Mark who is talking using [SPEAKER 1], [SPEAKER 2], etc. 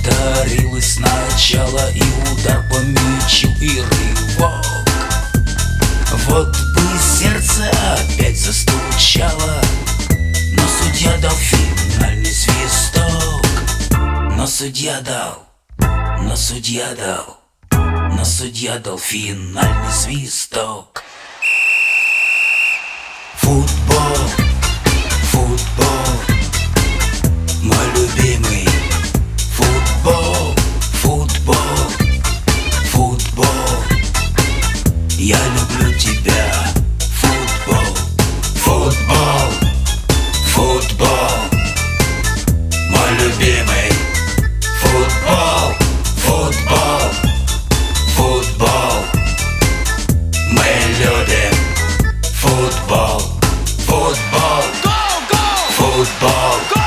[SPEAKER 1] повторилось сначала, и удар по мячу, и рывок. Вот бы сердце опять застучало, но судья дал финальный свисток. Но судья дал финальный свисток. Футбол, футбол, мой любимый. Футбол, футбол, футбол, я люблю тебя. Футбол, футбол, футбол, мой любимый. Футбол, футбол, футбол, мы любим. Футбол, футбол, футбол.